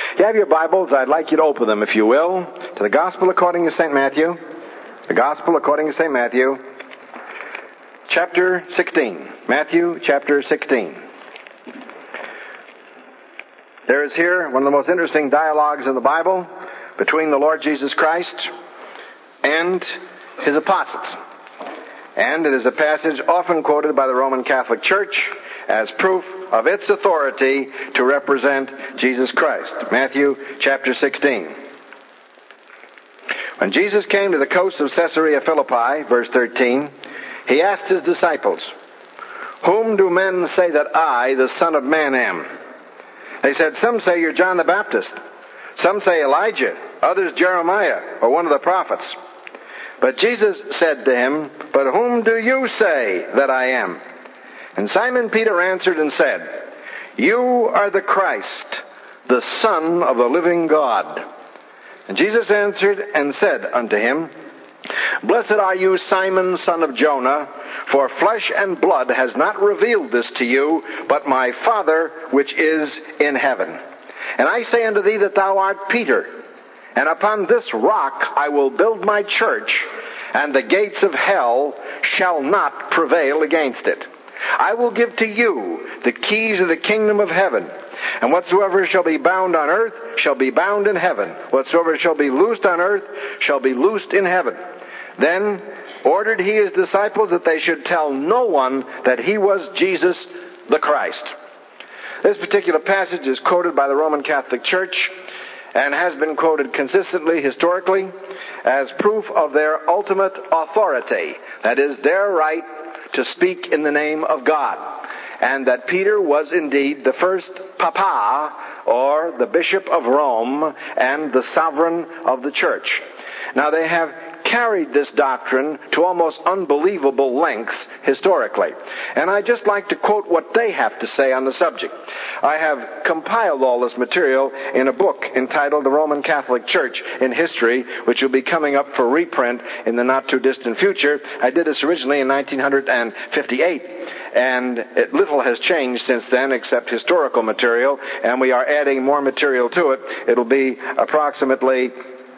You have your Bibles. I'd like you to open them, if you will, to the Gospel according to St. Matthew. The Gospel according to St. Matthew, chapter 16. Matthew, chapter 16. There is here one of the most interesting dialogues in the Bible between the Lord Jesus Christ and His apostles. And it is a passage often quoted by the Roman Catholic Church as proof of its authority to represent Jesus Christ. Matthew chapter 16. When Jesus came to the coast of Caesarea Philippi, verse 13, He asked His disciples, "Whom do men say that I, the Son of Man, am?" They said, "Some say you're John the Baptist. Some say Elijah. Others Jeremiah, or one of the prophets." But Jesus said to him, "But whom do you say that I am?" And Simon Peter answered and said, "You are the Christ, the Son of the living God." And Jesus answered and said unto him, "Blessed are you, Simon, son of Jonah, for flesh and blood has not revealed this to you, but my Father which is in heaven. And I say unto thee that thou art Peter, and upon this rock I will build my church, and the gates of hell shall not prevail against it. I will give to you the keys of the kingdom of heaven. And whatsoever shall be bound on earth shall be bound in heaven. Whatsoever shall be loosed on earth shall be loosed in heaven." Then ordered He His disciples that they should tell no one that He was Jesus the Christ. This particular passage is quoted by the Roman Catholic Church and has been quoted consistently historically as proof of their ultimate authority. That is, their right to speak in the name of God. And that Peter was indeed the first Papa, or the Bishop of Rome, and the sovereign of the church. Now they have carried this doctrine to almost unbelievable lengths historically. And I'd just like to quote what they have to say on the subject. I have compiled all this material in a book entitled The Roman Catholic Church in History, which will be coming up for reprint in the not-too-distant future. I did this originally in 1958, and little has changed since then except historical material, and we are adding more material to it. It'll be approximately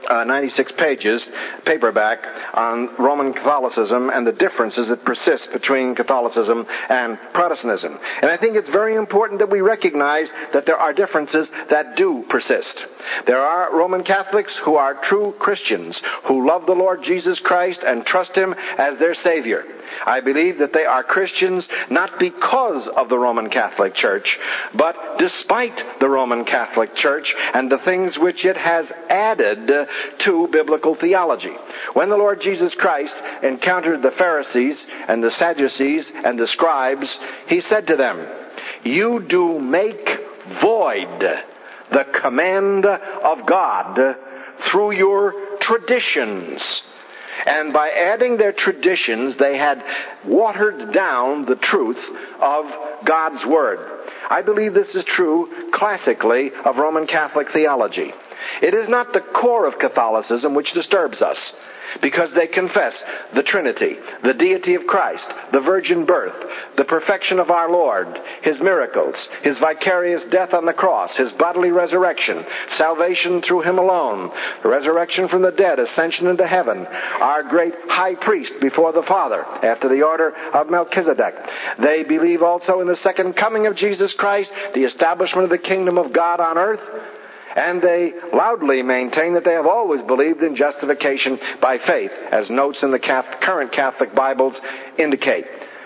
96 pages, paperback, on Roman Catholicism and the differences that persist between Catholicism and Protestantism. And I think it's very important that we recognize that there are differences that do persist. There are Roman Catholics who are true Christians, who love the Lord Jesus Christ and trust Him as their Savior. I believe that they are Christians not because of the Roman Catholic Church, but despite the Roman Catholic Church and the things which it has added to biblical theology. When the Lord Jesus Christ encountered the Pharisees and the Sadducees and the scribes, He said to them, "You do make void the command of God through your traditions." And by adding their traditions, they had watered down the truth of God's Word. I believe this is true, classically, of Roman Catholic theology. It is not the core of Catholicism which disturbs us, because they confess the Trinity, the deity of Christ, the virgin birth, the perfection of our Lord, His miracles, His vicarious death on the cross, His bodily resurrection, salvation through Him alone, the resurrection from the dead, ascension into heaven, our great high priest before the Father, after the order of Melchizedek. They believe also in the second coming of Jesus Christ, the establishment of the kingdom of God on earth, and they loudly maintain that they have always believed in justification by faith, as notes in the current Catholic Bibles indicate.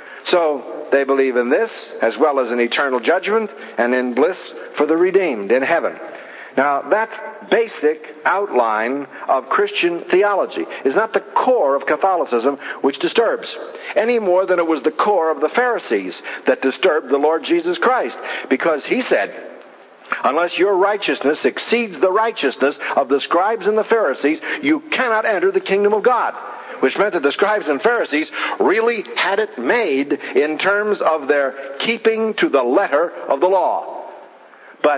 So they believe in this, as well as in eternal judgment and in bliss for the redeemed in heaven. Now, that basic outline of Christian theology is not the core of Catholicism which disturbs, any more than it was the core of the Pharisees that disturbed the Lord Jesus Christ, because He said, "Unless your righteousness exceeds the righteousness of the scribes and the Pharisees, you cannot enter the kingdom of God." Which meant that the scribes and Pharisees really had it made in terms of their keeping to the letter of the law. But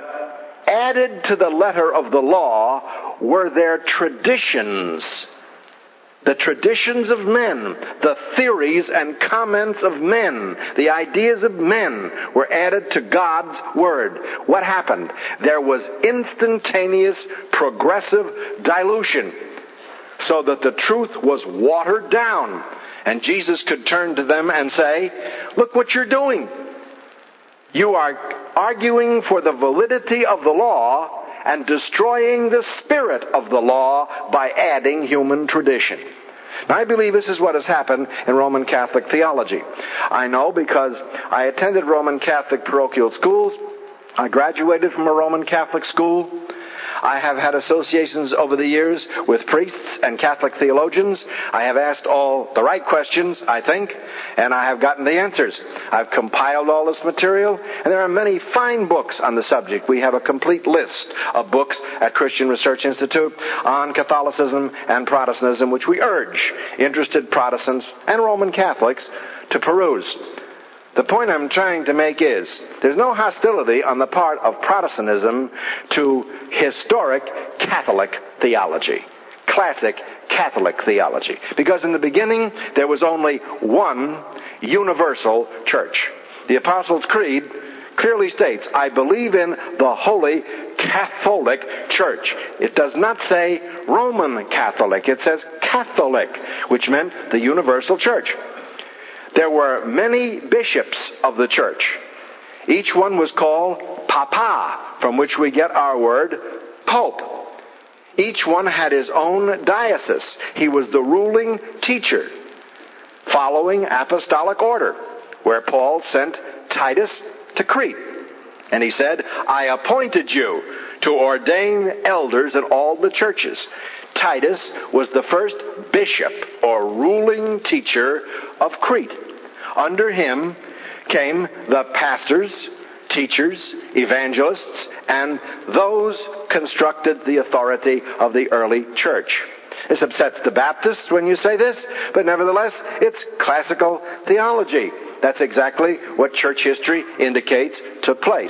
added to the letter of the law were their traditions The traditions of men, the theories and comments of men, the ideas of men were added to God's Word. What happened? There was instantaneous, progressive dilution, so that the truth was watered down. And Jesus could turn to them and say, look what you're doing. You are arguing for the validity of the law and destroying the spirit of the law by adding human tradition. Now, I believe this is what has happened in Roman Catholic theology. I know because I attended Roman Catholic parochial schools. I graduated from a Roman Catholic school. I have had associations over the years with priests and Catholic theologians. I have asked all the right questions, I think, and I have gotten the answers. I've compiled all this material, and there are many fine books on the subject. We have a complete list of books at Christian Research Institute on Catholicism and Protestantism, which we urge interested Protestants and Roman Catholics to peruse. The point I'm trying to make is, there's no hostility on the part of Protestantism to historic Catholic theology, classic Catholic theology. Because in the beginning, there was only one universal church. The Apostles' Creed clearly states, I believe in the Holy Catholic Church. It does not say Roman Catholic. It says Catholic, which meant the universal church. There were many bishops of the church. Each one was called Papa, from which we get our word Pope. Each one had his own diocese. He was the ruling teacher, following apostolic order, where Paul sent Titus to Crete. And he said, I appointed you to ordain elders in all the churches. Titus was the first bishop or ruling teacher of Crete. Under him came the pastors, teachers, evangelists, and those constructed the authority of the early church. This upsets the Baptists when you say this, but nevertheless, it's classical theology. That's exactly what church history indicates took place.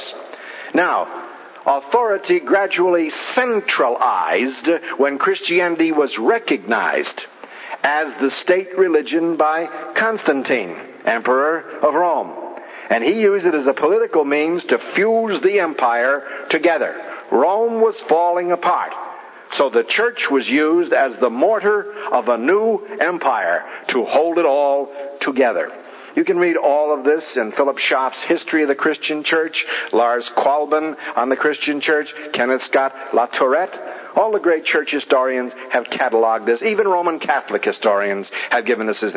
Now, authority gradually centralized when Christianity was recognized as the state religion by Constantine, Emperor of Rome. And he used it as a political means to fuse the empire together. Rome was falling apart. So the church was used as the mortar of a new empire to hold it all together. You can read all of this in Philip Schaff's History of the Christian Church, Lars Qualben on the Christian Church, Kenneth Scott LaTourette. All the great church historians have cataloged this. Even Roman Catholic historians have given us this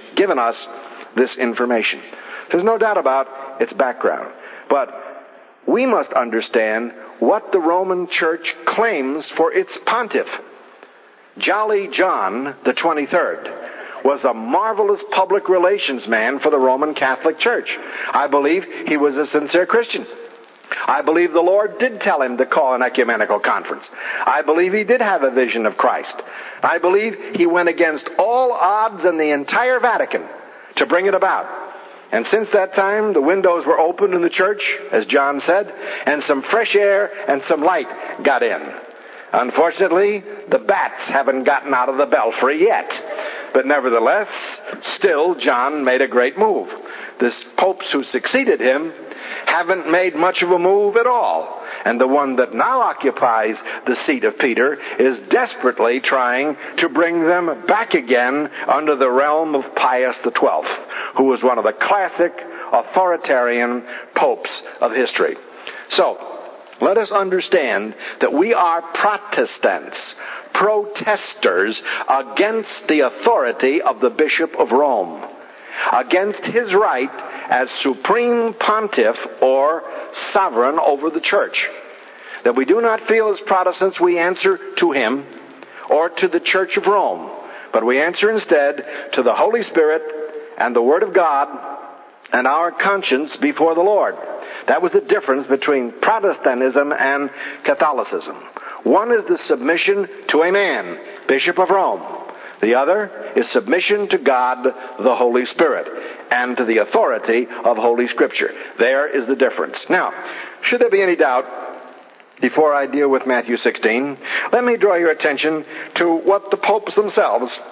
information. There's no doubt about its background. But we must understand what the Roman Church claims for its pontiff. Jolly John the 23rd was a marvelous public relations man for the Roman Catholic Church. I believe he was a sincere Christian. I believe the Lord did tell him to call an ecumenical conference. I believe he did have a vision of Christ. I believe he went against all odds in the entire Vatican to bring it about. And since that time, the windows were opened in the church, as John said, and some fresh air and some light got in. Unfortunately, the bats haven't gotten out of the belfry yet. But nevertheless, still, John made a great move. The popes who succeeded him haven't made much of a move at all. And the one that now occupies the seat of Peter is desperately trying to bring them back again under the realm of Pius XII, who was one of the classic authoritarian popes of history. So, let us understand that we are Protestants, protesters against the authority of the Bishop of Rome, against his right as supreme pontiff or sovereign over the church. That we do not feel as Protestants we answer to him or to the Church of Rome, but we answer instead to the Holy Spirit and the Word of God and our conscience before the Lord. That was the difference between Protestantism and Catholicism. One is the submission to a man, Bishop of Rome. The other is submission to God, the Holy Spirit, and to the authority of Holy Scripture. There is the difference. Now, should there be any doubt, before I deal with Matthew 16, let me draw your attention to what the popes themselves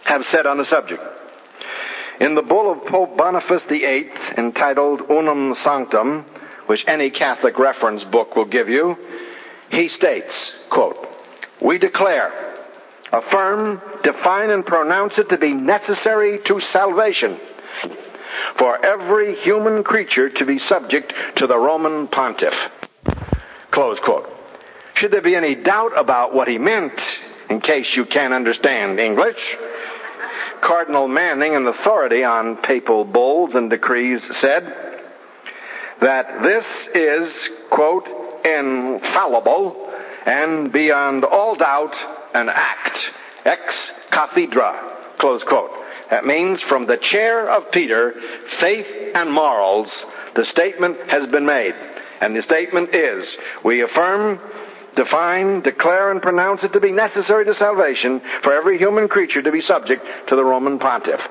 have said on the subject. In the bull of Pope Boniface VIII, entitled Unum Sanctum, which any Catholic reference book will give you, he states, quote, "We declare, affirm, define, and pronounce it to be necessary to salvation for every human creature to be subject to the Roman pontiff." Close quote. Should there be any doubt about what he meant, in case you can't understand English, Cardinal Manning, an authority on papal bulls and decrees, said that this is, quote, "infallible and beyond all doubt an act, ex cathedra," close quote. That means from the chair of Peter, faith and morals, the statement has been made. And the statement is, we affirm, define, declare, and pronounce it to be necessary to salvation for every human creature to be subject to the Roman pontiff.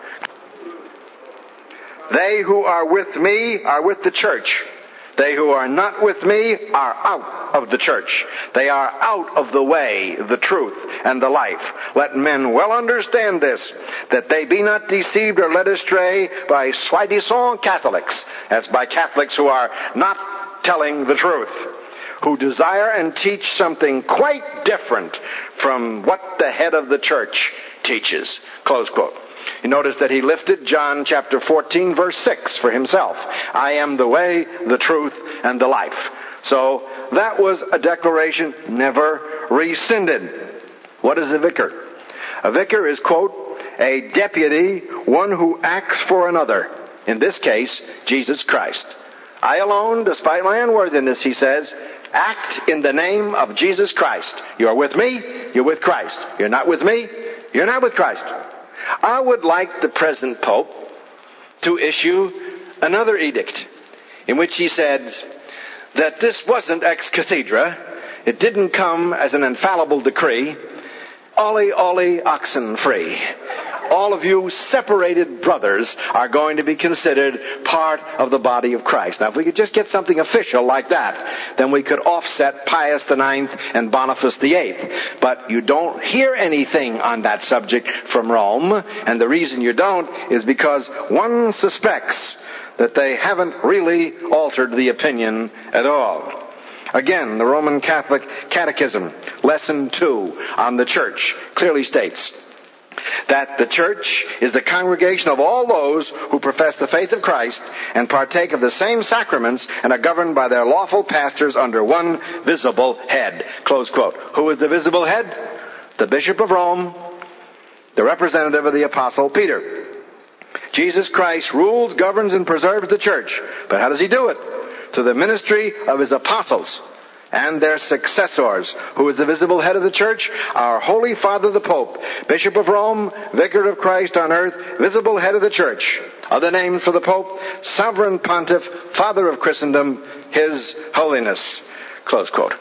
They who are with me are with the church. They who are not with me are out of the church. They are out of the way, the truth, and the life. Let men well understand this, that they be not deceived or led astray by soi-disant Catholics. That's by Catholics who are not telling the truth, who desire and teach something quite different from what the head of the church teaches. Close quote. You notice that he lifted John chapter 14 verse 6 for himself. I am the way, the truth, and the life. So that was a declaration never rescinded. What is a vicar? A vicar is, quote, a deputy, one who acts for another. In this case, Jesus Christ. I alone, despite my unworthiness, he says, act in the name of Jesus Christ. You are with me, you're with Christ. You're not with me, you're not with Christ. I would like the present Pope to issue another edict in which he said that this wasn't ex cathedra, it didn't come as an infallible decree. Ollie, ollie, oxen free. All of you separated brothers are going to be considered part of the body of Christ. Now, if we could just get something official like that, then we could offset Pius IX and Boniface VIII. But you don't hear anything on that subject from Rome, and the reason you don't is because one suspects that they haven't really altered the opinion at all. Again, the Roman Catholic Catechism, Lesson 2 on the Church, clearly states that the church is the congregation of all those who profess the faith of Christ and partake of the same sacraments and are governed by their lawful pastors under one visible head. Close quote. Who is the visible head? The Bishop of Rome, the representative of the Apostle Peter. Jesus Christ rules, governs, and preserves the church. But how does he do it? Through the ministry of his apostles and their successors. Who is the visible head of the church? Our Holy Father the Pope, Bishop of Rome, Vicar of Christ on earth, visible head of the church. Other names for the Pope: Sovereign Pontiff, Father of Christendom, His Holiness. Close quote.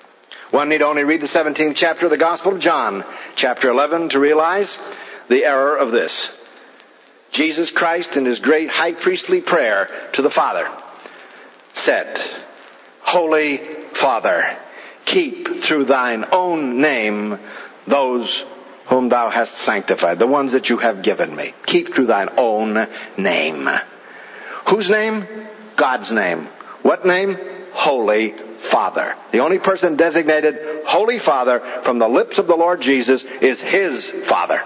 One need only read the 17th chapter of the Gospel of John, chapter 11, to realize the error of this. Jesus Christ, in his great high priestly prayer to the Father, said, Holy Father, keep through thine own name those whom thou hast sanctified, the ones that you have given me. Keep through thine own name. Whose name? God's name. What name? Holy Father. The only person designated Holy Father from the lips of the Lord Jesus is his Father.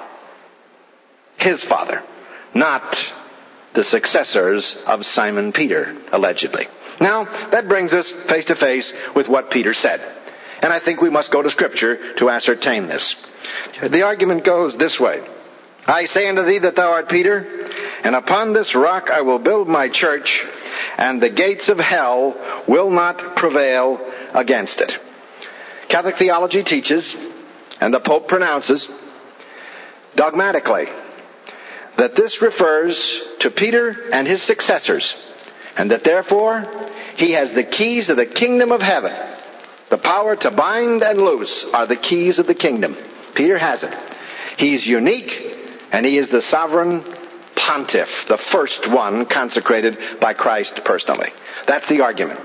His Father. Not the successors of Simon Peter, allegedly. Now, that brings us face to face with what Peter said. And I think we must go to Scripture to ascertain this. The argument goes this way. I say unto thee that thou art Peter, and upon this rock I will build my church, and the gates of hell will not prevail against it. Catholic theology teaches, and the Pope pronounces, dogmatically, that this refers to Peter and his successors, and that therefore he has the keys of the kingdom of heaven. The power to bind and loose are the keys of the kingdom. Peter has it. He's unique, and he is the sovereign pontiff, the first one consecrated by Christ personally. That's the argument.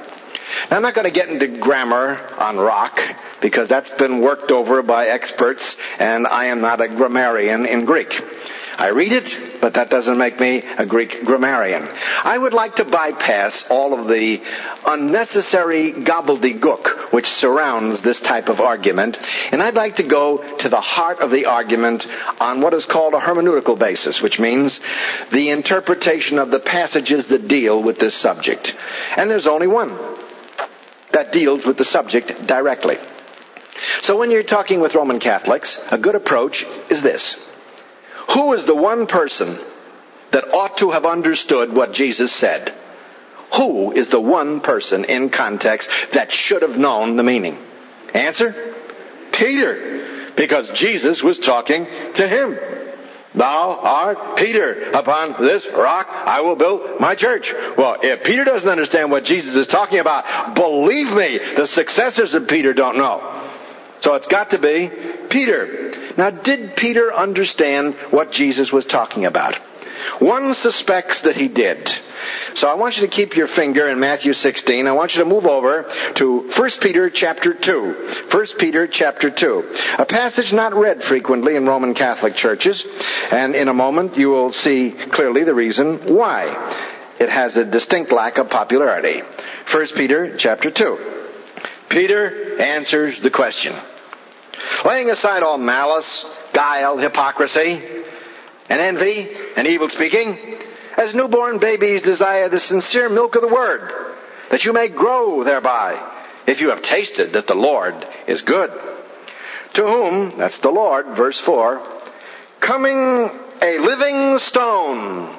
Now, I'm not going to get into grammar on rock, because that's been worked over by experts, and I am not a grammarian in Greek. I read it, but that doesn't make me a Greek grammarian. I would like to bypass all of the unnecessary gobbledygook which surrounds this type of argument, and I'd like to go to the heart of the argument on what is called a hermeneutical basis, which means the interpretation of the passages that deal with this subject. And there's only one that deals with the subject directly. So when you're talking with Roman Catholics, a good approach is this. Who is the one person that ought to have understood what Jesus said? Who is the one person in context that should have known the meaning? Answer? Peter. Because Jesus was talking to him. Thou art Peter. Upon this rock I will build my church. Well, if Peter doesn't understand what Jesus is talking about, believe me, the successors of Peter don't know. So it's got to be Peter. Now, did Peter understand what Jesus was talking about? One suspects that he did. So I want you to keep your finger in Matthew 16. I want you to move over to 1 Peter chapter 2. 1 Peter chapter 2. A passage not read frequently in Roman Catholic churches. And in a moment you will see clearly the reason why it has a distinct lack of popularity. 1 Peter chapter 2. Peter answers the question. Laying aside all malice, guile, hypocrisy, and envy, and evil speaking, as newborn babies desire the sincere milk of the word, that you may grow thereby, if you have tasted that the Lord is good. To whom, that's the Lord, verse 4, coming a living stone,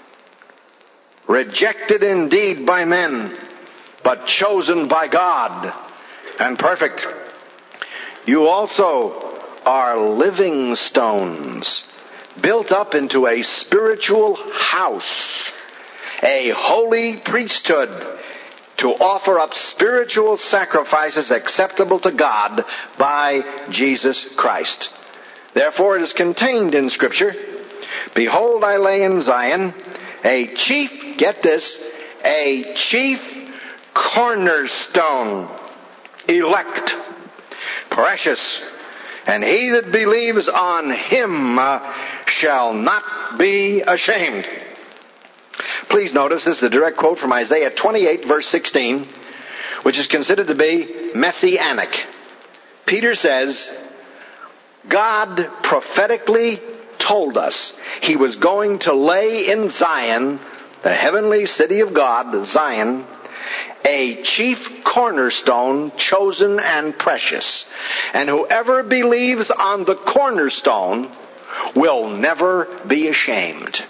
rejected indeed by men, but chosen by God, and perfect. You also are living stones, built up into a spiritual house, a holy priesthood, to offer up spiritual sacrifices acceptable to God by Jesus Christ. Therefore it is contained in Scripture, behold, I lay in Zion a chief, get this, a chief cornerstone, elect, precious, and he that believes on him shall not be ashamed. Please notice this is a direct quote from Isaiah 28 verse 16, which is considered to be messianic. Peter says, God prophetically told us he was going to lay in Zion, the heavenly city of God, Zion, a chief cornerstone, chosen and precious. And whoever believes on the cornerstone will never be ashamed.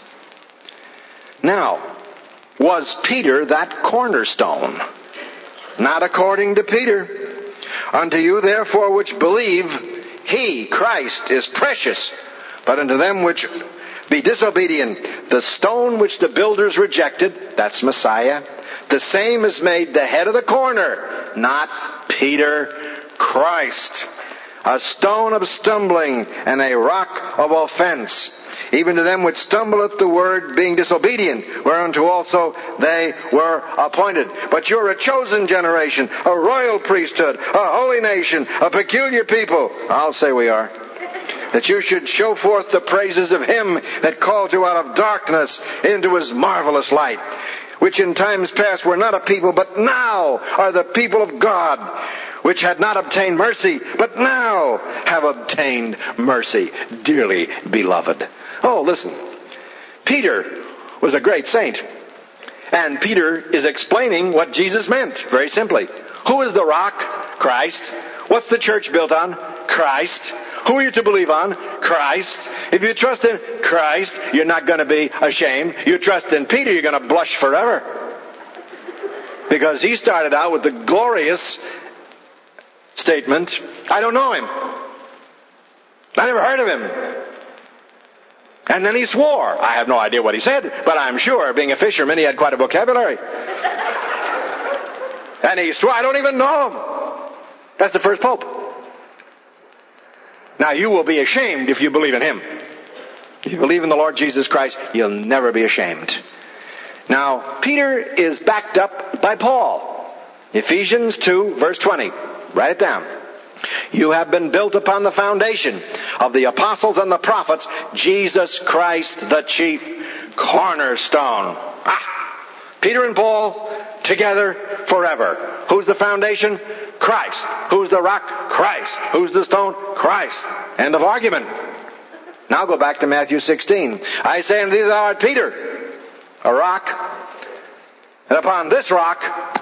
Now, was Peter that cornerstone? Not according to Peter. Unto you therefore which believe, he, Christ, is precious. But unto them which be disobedient, the stone which the builders rejected, that's Messiah, the same is made the head of the corner, not Peter, Christ. A stone of stumbling and a rock of offense. Even to them which stumble at the word, being disobedient, whereunto also they were appointed. But you're a chosen generation, a royal priesthood, a holy nation, a peculiar people. I'll say we are. That you should show forth the praises of him that called you out of darkness into his marvelous light, which in times past were not a people, but now are the people of God, which had not obtained mercy, but now have obtained mercy, dearly beloved. Oh, listen. Peter was a great saint. And Peter is explaining what Jesus meant, very simply. Who is the rock? Christ. What's the church built on? Christ. Who are you to believe on? Christ. If you trust in Christ, you're not going to be ashamed. You trust in Peter, you're going to blush forever. Because he started out with the glorious statement, I don't know him. I never heard of him. And then he swore. I have no idea what he said, but I'm sure, being a fisherman, he had quite a vocabulary. And he swore, I don't even know him. That's the first pope. Now, you will be ashamed if you believe in him. If you believe in the Lord Jesus Christ, you'll never be ashamed. Now, Peter is backed up by Paul. Ephesians 2, verse 20. Write it down. You have been built upon the foundation of the apostles and the prophets, Jesus Christ the chief cornerstone. Peter and Paul together forever. Who's the foundation? Christ. Who's the rock? Christ. Who's the stone? Christ. End of argument. Now go back to Matthew 16. I say unto thee, thou art Peter, a rock, and upon this rock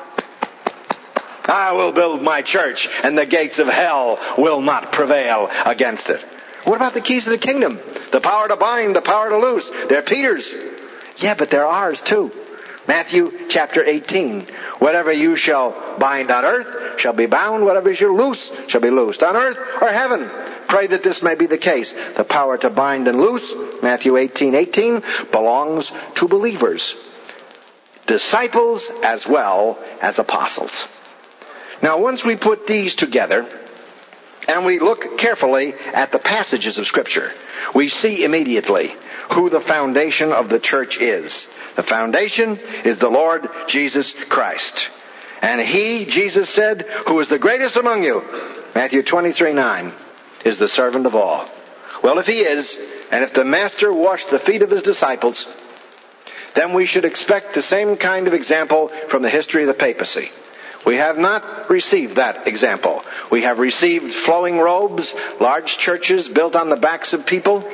I will build my church, and the gates of hell will not prevail against it. What about the keys of the kingdom? The power to bind, the power to loose. They're Peter's. Yeah, but they're ours too. Matthew chapter 18. Whatever you shall bind on earth shall be bound. Whatever you loose shall be loosed on earth or heaven. Pray that this may be the case. The power to bind and loose, Matthew 18:18, belongs to believers. Disciples as well as apostles. Now, once we put these together, and we look carefully at the passages of Scripture, we see immediately who the foundation of the church is. The foundation is the Lord Jesus Christ. And He, Jesus said, who is the greatest among you, Matthew 23:9, is the servant of all. Well, if He is, and if the Master washed the feet of His disciples, then we should expect the same kind of example from the history of the papacy. We have not received that example. We have received flowing robes, large churches built on the backs of people.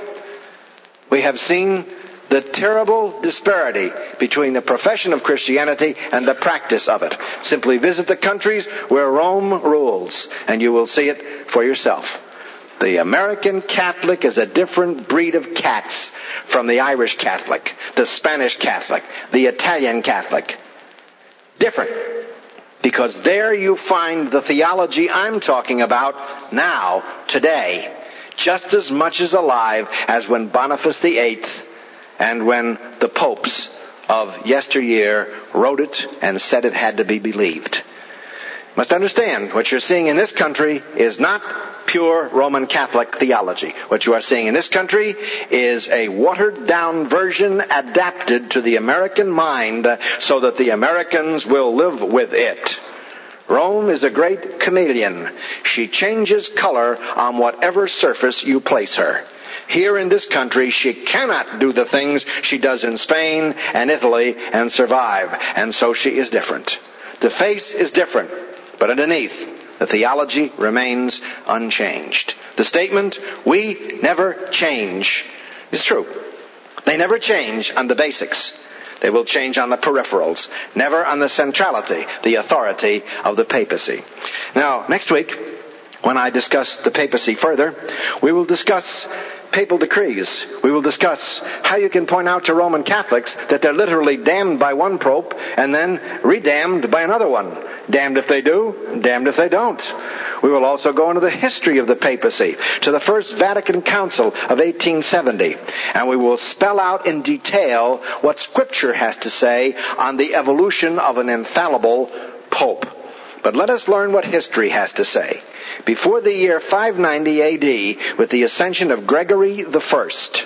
We have seen the terrible disparity between the profession of Christianity and the practice of it. Simply visit the countries where Rome rules, and you will see it for yourself. The American Catholic is a different breed of cats from the Irish Catholic, the Spanish Catholic, the Italian Catholic. Different. Because there you find the theology I'm talking about now, today, just as much as alive as when Boniface VIII and when the popes of yesteryear wrote it and said it had to be believed. You must understand, what you're seeing in this country is not pure Roman Catholic theology. What you are seeing in this country is a watered-down version adapted to the American mind so that the Americans will live with it. Rome is a great chameleon. She changes color on whatever surface you place her. Here in this country, she cannot do the things she does in Spain and Italy and survive, and so she is different. The face is different, but underneath, the theology remains unchanged. The statement, we never change, is true. They never change on the basics. They will change on the peripherals, never on the centrality, the authority of the papacy. Now, next week, when I discuss the papacy further, we will discuss papal decrees. We will discuss how you can point out to Roman Catholics that they're literally damned by one pope and then redamned by another one. Damned if they do, damned if they don't. We will also go into the history of the papacy, to the First Vatican Council of 1870, and we will spell out in detail what Scripture has to say on the evolution of an infallible pope. But let us learn what history has to say. Before the year 590 A.D., with the ascension of Gregory I,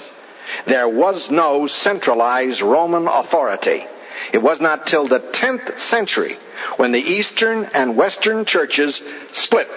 there was no centralized Roman authority. It was not till the 10th century, when the Eastern and Western churches split,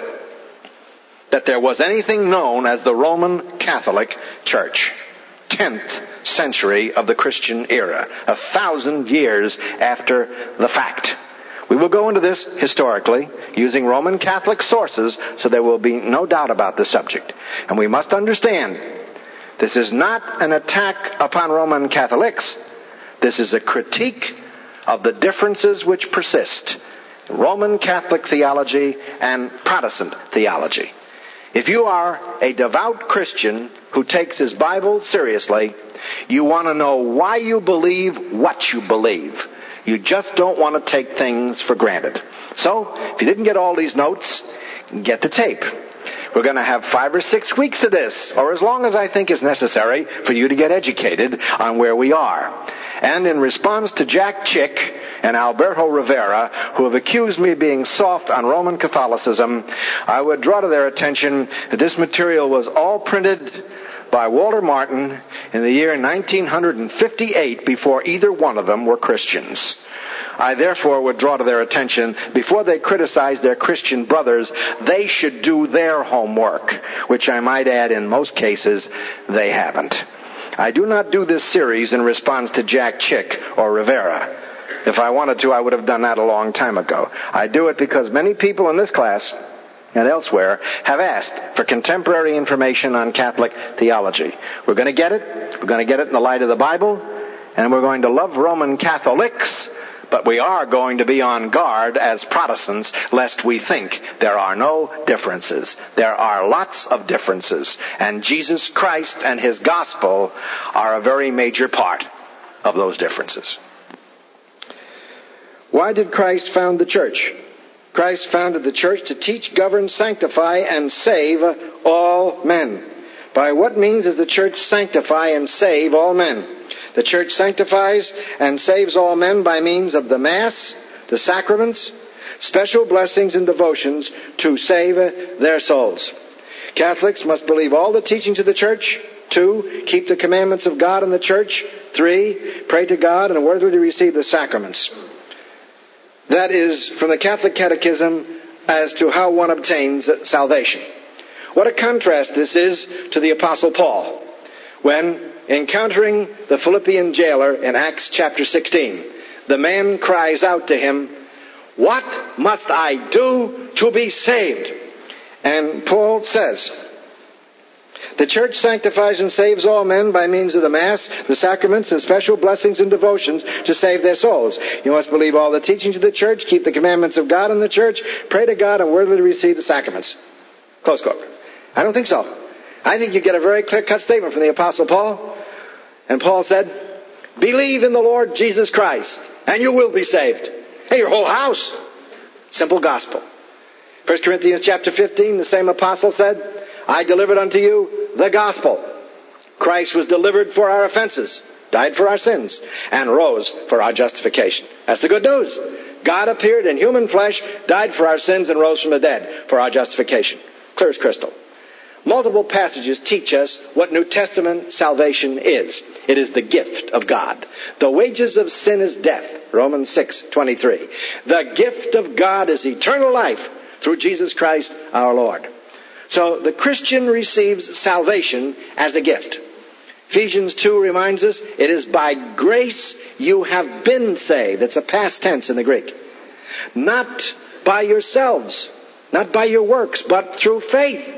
that there was anything known as the Roman Catholic Church. 10th century of the Christian era, 1,000 years after the fact. We will go into this historically, using Roman Catholic sources, so there will be no doubt about the subject. And we must understand, this is not an attack upon Roman Catholics. This is a critique of the differences which persist in Roman Catholic theology and Protestant theology. If you are a devout Christian who takes his Bible seriously, you want to know why you believe what you believe. You just don't want to take things for granted. So, if you didn't get all these notes, get the tape. We're going to have 5 or 6 weeks of this, or as long as I think is necessary for you to get educated on where we are. And in response to Jack Chick and Alberto Rivera, who have accused me of being soft on Roman Catholicism, I would draw to their attention that this material was all printed by Walter Martin in the year 1958 before either one of them were Christians. I therefore would draw to their attention, before they criticize their Christian brothers, they should do their homework, which I might add in most cases they haven't. I do not do this series in response to Jack Chick or Rivera. If I wanted to, I would have done that a long time ago. I do it because many people in this class and elsewhere have asked for contemporary information on Catholic theology. We're going to get it. We're going to get it in the light of the Bible. And we're going to love Roman Catholics, but we are going to be on guard as Protestants lest we think there are no differences. There are lots of differences. And Jesus Christ and His gospel are a very major part of those differences. Why did Christ found the church? Christ founded the church to teach, govern, sanctify, and save all men. By what means does the church sanctify and save all men? The church sanctifies and saves all men by means of the Mass, the sacraments, special blessings and devotions to save their souls. Catholics must believe all the teachings of the church. 2, keep the commandments of God and the church. 3, pray to God and worthily receive the sacraments. That is from the Catholic Catechism as to how one obtains salvation. What a contrast this is to the Apostle Paul, when encountering the Philippian jailer in Acts chapter 16, the man cries out to him, "What must I do to be saved?" And Paul says, the church sanctifies and saves all men by means of the Mass, the sacraments, and special blessings and devotions to save their souls. You must believe all the teachings of the church, keep the commandments of God and the church, pray to God, and worthily receive the sacraments. Close quote. I don't think so. I think you get a very clear-cut statement from the Apostle Paul. And Paul said, believe in the Lord Jesus Christ, and you will be saved. Hey, your whole house. Simple gospel. 1 Corinthians chapter 15, the same apostle said, I delivered unto you the gospel. Christ was delivered for our offenses, died for our sins, and rose for our justification. That's the good news. God appeared in human flesh, died for our sins, and rose from the dead for our justification. Clear as crystal. Multiple passages teach us what New Testament salvation is. It is the gift of God. The wages of sin is death. Romans 6:23. The gift of God is eternal life through Jesus Christ our Lord. So the Christian receives salvation as a gift. Ephesians 2 reminds us it is by grace you have been saved. It's a past tense in the Greek. Not by yourselves, not by your works, but through faith.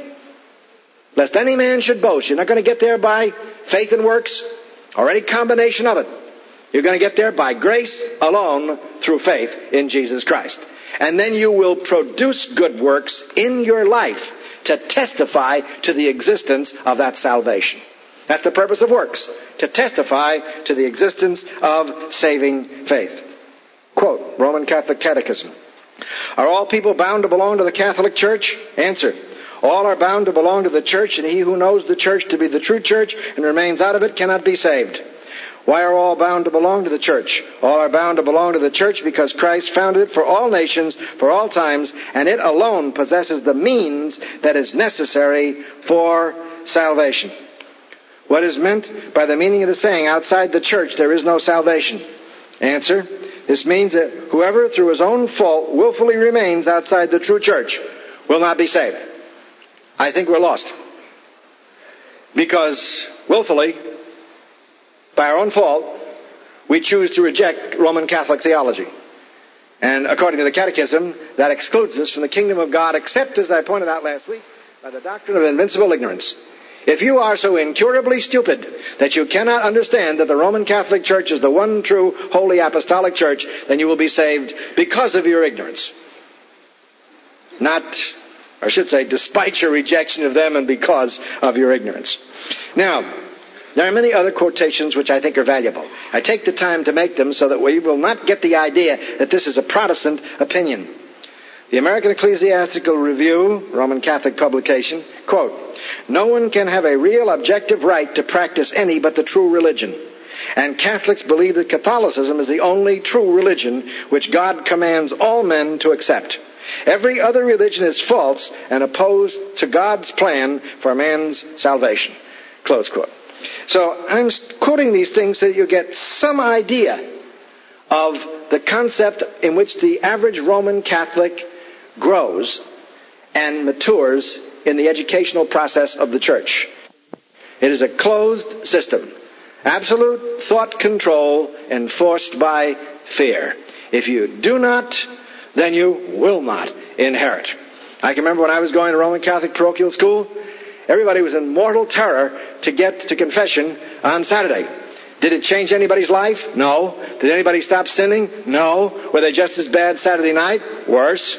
Lest any man should boast. You're not going to get there by faith and works or any combination of it. You're going to get there by grace alone through faith in Jesus Christ. And then you will produce good works in your life to testify to the existence of that salvation. That's the purpose of works, to testify to the existence of saving faith. Quote, Roman Catholic Catechism. Are all people bound to belong to the Catholic Church? Answer. All are bound to belong to the Church, and he who knows the Church to be the true Church and remains out of it cannot be saved. Why are all bound to belong to the Church? All are bound to belong to the Church because Christ founded it for all nations, for all times, and it alone possesses the means that is necessary for salvation. What is meant by the meaning of the saying, outside the Church there is no salvation? Answer. This means that whoever through his own fault willfully remains outside the true Church will not be saved. I think we're lost. Because willfully, by our own fault, we choose to reject Roman Catholic theology. And according to the Catechism, that excludes us from the kingdom of God, except, as I pointed out last week, by the doctrine of invincible ignorance. If you are so incurably stupid that you cannot understand that the Roman Catholic Church is the one true holy apostolic church, then you will be saved because of your ignorance. Not, or I should say, despite your rejection of them and because of your ignorance. Now, there are many other quotations which I think are valuable. I take the time to make them so that we will not get the idea that this is a Protestant opinion. The American Ecclesiastical Review, Roman Catholic publication, quote, no one can have a real objective right to practice any but the true religion. And Catholics believe that Catholicism is the only true religion which God commands all men to accept. Every other religion is false and opposed to God's plan for man's salvation. Close quote. So I'm quoting these things so that you get some idea of the concept in which the average Roman Catholic grows and matures in the educational process of the church. It is a closed system. Absolute thought control enforced by fear. If you do not, then you will not inherit. I can remember when I was going to Roman Catholic parochial school, everybody was in mortal terror to get to confession on Saturday. Did it change anybody's life? No. Did anybody stop sinning? No. Were they just as bad Saturday night? Worse.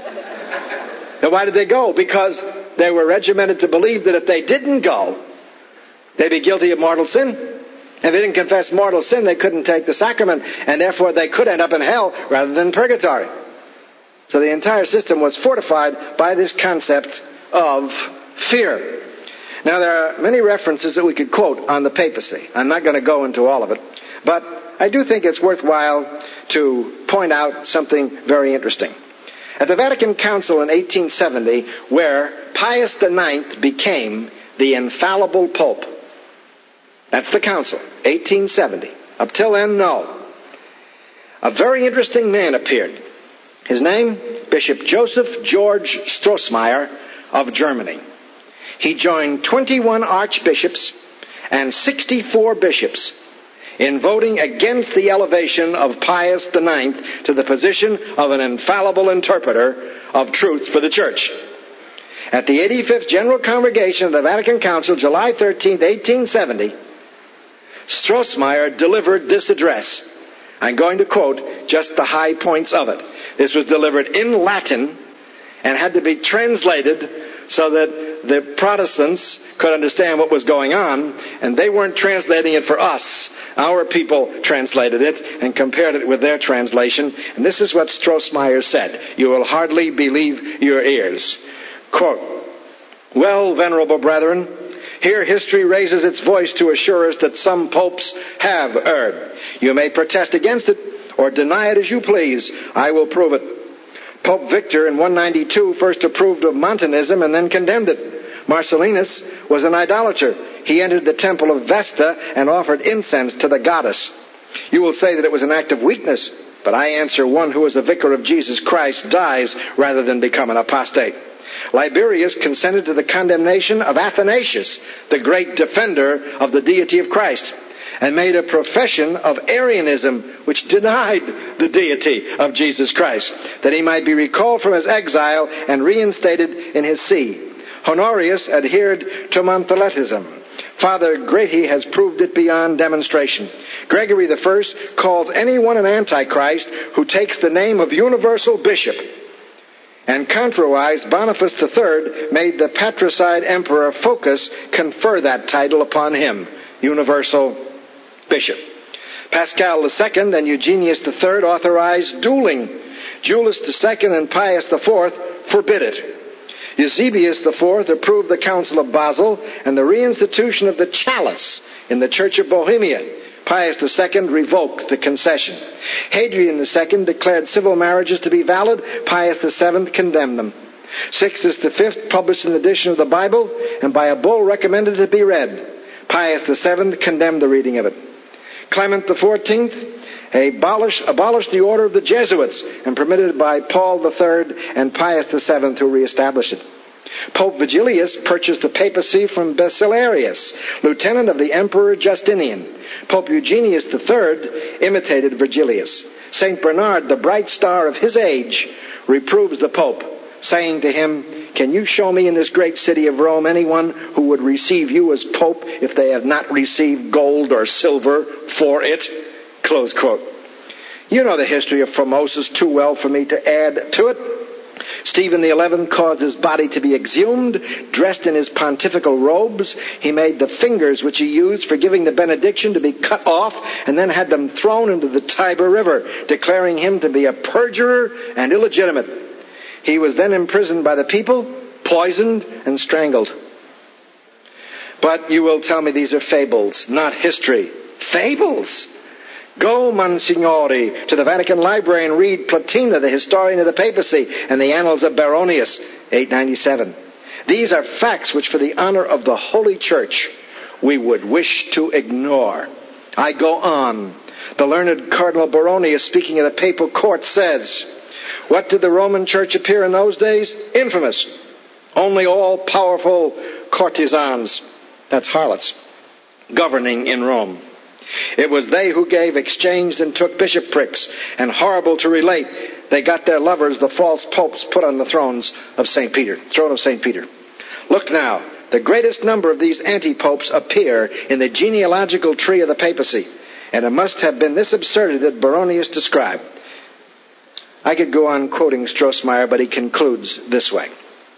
Then why did they go? Because they were regimented to believe that if they didn't go, they'd be guilty of mortal sin. If they didn't confess mortal sin, they couldn't take the sacrament, and therefore they could end up in hell rather than purgatory. So the entire system was fortified by this concept of fear. Now, there are many references that we could quote on the papacy. I'm not going to go into all of it, but I do think it's worthwhile to point out something very interesting. At the Vatican Council in 1870, where Pius IX became the infallible pope, that's the council, 1870. Up till then, no. A very interesting man appeared. His name, Bishop Joseph George Strossmayer of Germany. He joined 21 archbishops and 64 bishops in voting against the elevation of Pius IX to the position of an infallible interpreter of truth for the Church. At the 85th General Congregation of the Vatican Council, July 13, 1870, Strossmayer delivered this address. I'm going to quote just the high points of it. This was delivered in Latin and had to be translated so that the Protestants could understand what was going on, and they weren't translating it for us. Our people translated it and compared it with their translation, and this is what Strossmayer said. You will hardly believe your ears. Quote, "Well, venerable brethren, here history raises its voice to assure us that some popes have erred. You may protest against it or deny it as you please. I will prove it. Pope Victor in 192 first approved of Montanism and then condemned it. Marcellinus was an idolater. He entered the temple of Vesta and offered incense to the goddess. You will say that it was an act of weakness, but I answer, one who is a vicar of Jesus Christ dies rather than become an apostate. Liberius consented to the condemnation of Athanasius, the great defender of the deity of Christ, and made a profession of Arianism, which denied the deity of Jesus Christ, that he might be recalled from his exile and reinstated in his see. Honorius adhered to Montheletism. Father Grati has proved it beyond demonstration. Gregory I calls anyone an antichrist who takes the name of universal bishop. And contrariwise, Boniface III made the patricide emperor Phocas confer that title upon him, universal bishop. Pascal II and Eugenius III authorized dueling. Julius II and Pius IV forbid it. Eusebius IV approved the Council of Basel and the reinstitution of the chalice in the Church of Bohemia. Pius II revoked the concession. Hadrian II declared civil marriages to be valid. Pius VII condemned them. Sixtus V published an edition of the Bible and by a bull recommended it be read. Pius VII condemned the reading of it. Clement XIV abolished the order of the Jesuits and permitted by Paul III and Pius VII to reestablish it. Pope Vigilius purchased the papacy from Basilarius, lieutenant of the Emperor Justinian. Pope Eugenius III imitated Vigilius. St. Bernard, the bright star of his age, reproves the Pope, saying to him, "Can you show me in this great city of Rome anyone who would receive you as Pope if they have not received gold or silver for it?" Close quote. You know the history of Formosus too well for me to add to it. Stephen XI caused his body to be exhumed, dressed in his pontifical robes. He made the fingers which he used for giving the benediction to be cut off and then had them thrown into the Tiber River, declaring him to be a perjurer and illegitimate. He was then imprisoned by the people, poisoned, and strangled. But you will tell me these are fables, not history. Fables? Go, Monsignori, to the Vatican Library and read Platina, the historian of the papacy, and the Annals of Baronius, 897. These are facts which, for the honor of the Holy Church, we would wish to ignore. I go on. The learned Cardinal Baronius, speaking at a papal court, says, what did the Roman Church appear in those days? Infamous. Only all-powerful courtesans, that's harlots, governing in Rome. It was they who gave, exchanged, and took bishoprics, and horrible to relate, they got their lovers, the false popes, put on the throne of St. Peter. Look now, the greatest number of these anti-popes appear in the genealogical tree of the papacy, and it must have been this absurdity that Baronius described. I could go on quoting Strossmayer, but he concludes this way.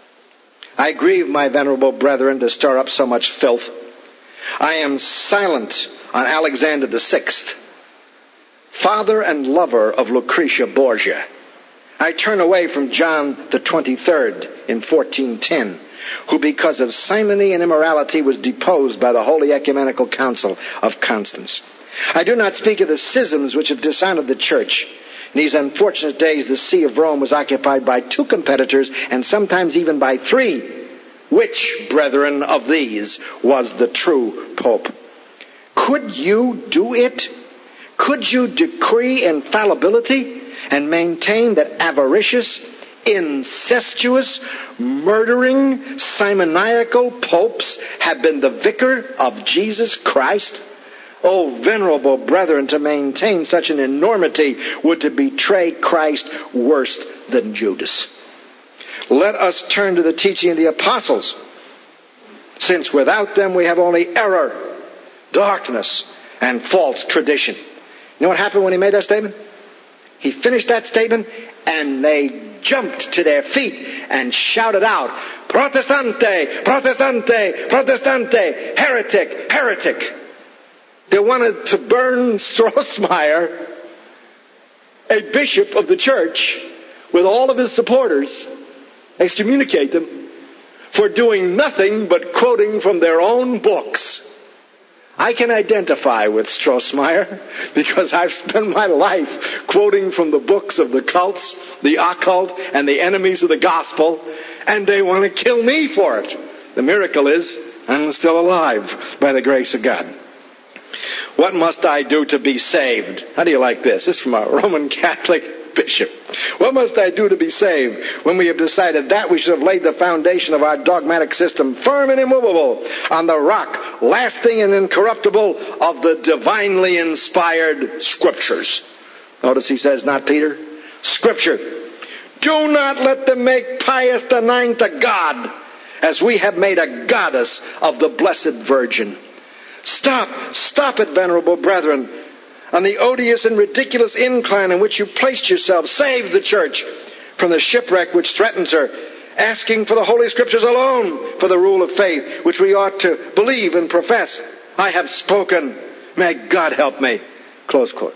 I grieve, my venerable brethren, to stir up so much filth. I am silent on Alexander VI, father and lover of Lucretia Borgia. I turn away from John the 23rd in 1410, who because of simony and immorality was deposed by the Holy Ecumenical Council of Constance. I do not speak of the schisms which have dishonored the Church. In these unfortunate days, the See of Rome was occupied by 2 competitors, and sometimes even by 3. Which, brethren, of these was the true Pope? Could you do it? Could you decree infallibility and maintain that avaricious, incestuous, murdering, simoniacal popes have been the vicar of Jesus Christ? Oh, venerable brethren, to maintain such an enormity would to betray Christ worse than Judas. Let us turn to the teaching of the apostles, since without them we have only error, darkness, and false tradition. You know what happened when he made that statement? He finished that statement, and they jumped to their feet and shouted out, Protestante, Protestante, Protestante, heretic, heretic. They wanted to burn Strossmayer, a bishop of the church, with all of his supporters, excommunicate them for doing nothing but quoting from their own books. I can identify with Strossmayer because I've spent my life quoting from the books of the cults, the occult, and the enemies of the gospel, and they want to kill me for it. The miracle is I'm still alive by the grace of God. What must I do to be saved? How do you like this? This is from a Roman Catholic bishop. What must I do to be saved? When we have decided that, we should have laid the foundation of our dogmatic system firm and immovable on the rock, lasting and incorruptible, of the divinely inspired Scriptures. Notice he says, not Peter, Scripture. Do not let them make Pius IX a god, as we have made a goddess of the Blessed Virgin. Stop it, venerable brethren, on the odious and ridiculous incline in which you placed yourself. Save the church from the shipwreck which threatens her, asking for the Holy Scriptures alone for the rule of faith, which we ought to believe and profess. I have spoken. May God help me. Close quote.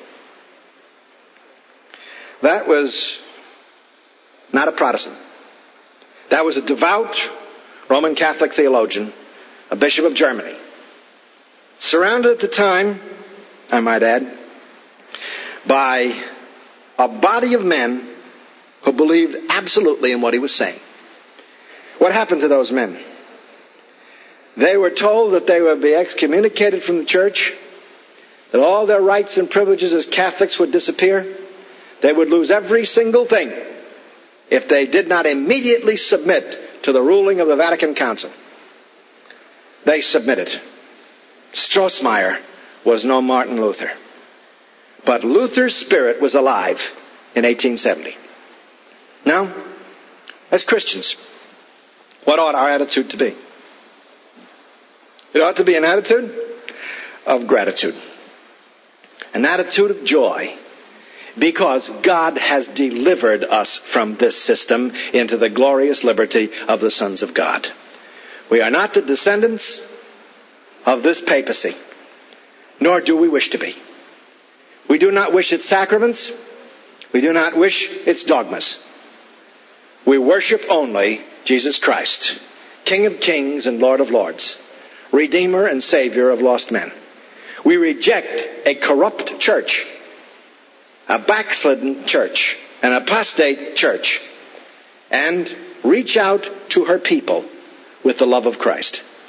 That was not a Protestant. That was a devout Roman Catholic theologian, a bishop of Germany, surrounded at the time, I might add, by a body of men who believed absolutely in what he was saying. What happened to those men? They were told that they would be excommunicated from the church, that all their rights and privileges as Catholics would disappear. They would lose every single thing if they did not immediately submit to the ruling of the Vatican Council. They submitted. Strossmayer was no Martin Luther. But Luther's spirit was alive in 1870. Now, as Christians, what ought our attitude to be? It ought to be an attitude of gratitude. An attitude of joy, because God has delivered us from this system into the glorious liberty of the sons of God. We are not the descendants of this papacy, nor do we wish to be. We do not wish its sacraments. We do not wish its dogmas. We worship only Jesus Christ, King of kings and Lord of lords, Redeemer and Savior of lost men. We reject a corrupt church, a backslidden church, an apostate church, and reach out to her people with the love of Christ.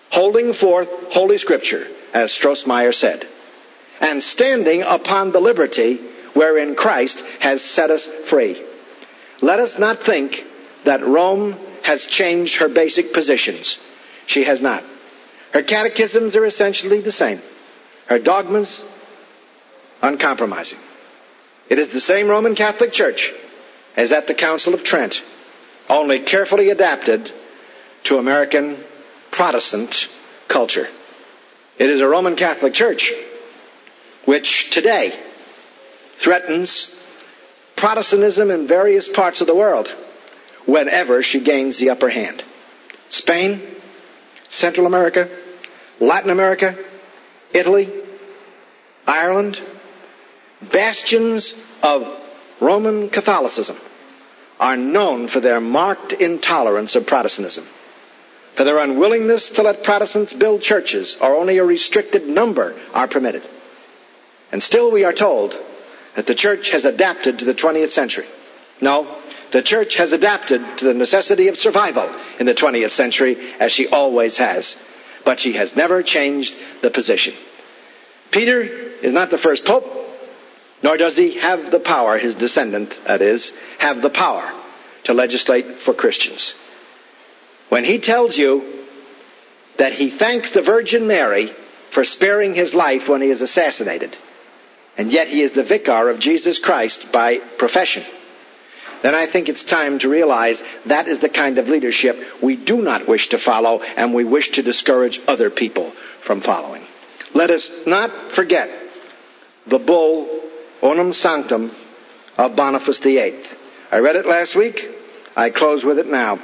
holding forth Holy Scripture, as Strossmayer said, and standing upon the liberty wherein Christ has set us free. Let us not think that Rome has changed her basic positions. She has not. Her catechisms are essentially the same. Her dogmas, uncompromising. It is the same Roman Catholic Church as at the Council of Trent, only carefully adapted to American Protestant culture. It is a Roman Catholic Church which today threatens Protestantism in various parts of the world whenever she gains the upper hand. Spain, Central America, Latin America, Italy, Ireland, bastions of Roman Catholicism are known for their marked intolerance of Protestantism, for their unwillingness to let Protestants build churches, or only a restricted number are permitted. And still we are told that the church has adapted to the 20th century. No, the church has adapted to the necessity of survival in the 20th century, as she always has. But she has never changed the position. Peter is not the first pope, nor does he have the power, his descendant, that is, have the power to legislate for Christians. When he tells you that he thanks the Virgin Mary for sparing his life when he is assassinated, and yet he is the vicar of Jesus Christ by profession, then I think it's time to realize that is the kind of leadership we do not wish to follow, and we wish to discourage other people from following. Let us not forget the bull Unum Sanctum of Boniface VIII. I read it last week. I close with it now.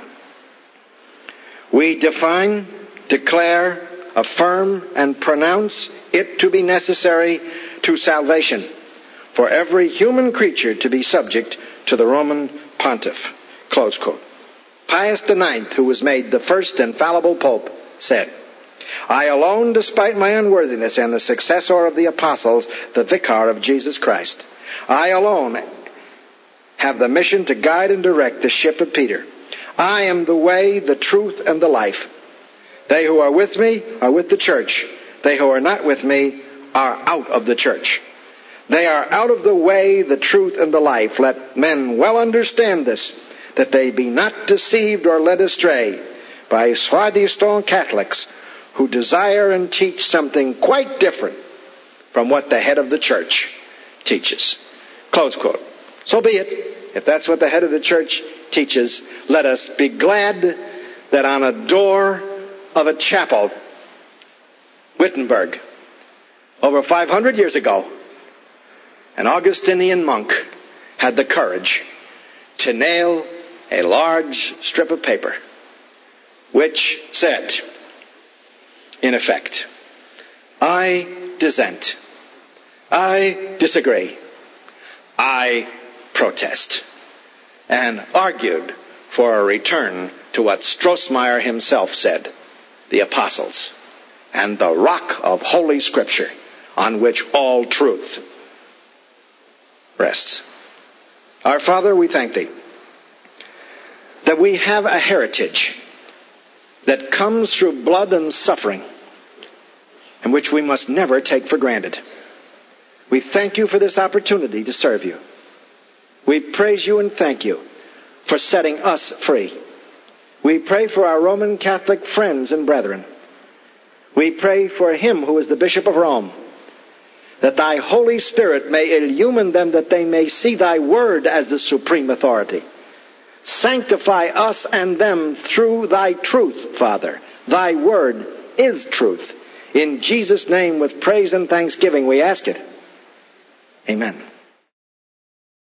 We define, declare, affirm, and pronounce it to be necessary to salvation for every human creature to be subject to the Roman pontiff. Close quote. Pius IX, who was made the first infallible pope, said, I alone, despite my unworthiness, am the successor of the apostles, the vicar of Jesus Christ. I alone have the mission to guide and direct the ship of Peter. I am the way, the truth, and the life. They who are with me are with the church. They who are not with me are out of the church. They are out of the way, the truth, and the life. Let men well understand this, that they be not deceived or led astray by soi-disant Catholics who desire and teach something quite different from what the head of the church teaches. Close quote. So be it. If that's what the head of the church teaches, let us be glad that on a door of a chapel, Wittenberg, over 500 years ago, an Augustinian monk had the courage to nail a large strip of paper which said, in effect, I dissent, I disagree, I protest, and argued for a return to what Strossmayer himself said, the apostles, and the rock of Holy Scripture on which all truth rests. Our Father, we thank Thee that we have a heritage that comes through blood and suffering, and which we must never take for granted. We thank You for this opportunity to serve You. We praise You and thank You for setting us free. We pray for our Roman Catholic friends and brethren. We pray for him who is the Bishop of Rome, that Thy Holy Spirit may illumine them, that they may see Thy Word as the supreme authority. Sanctify us and them through Thy truth, Father. Thy Word is truth. In Jesus' name, with praise and thanksgiving, we ask it. Amen.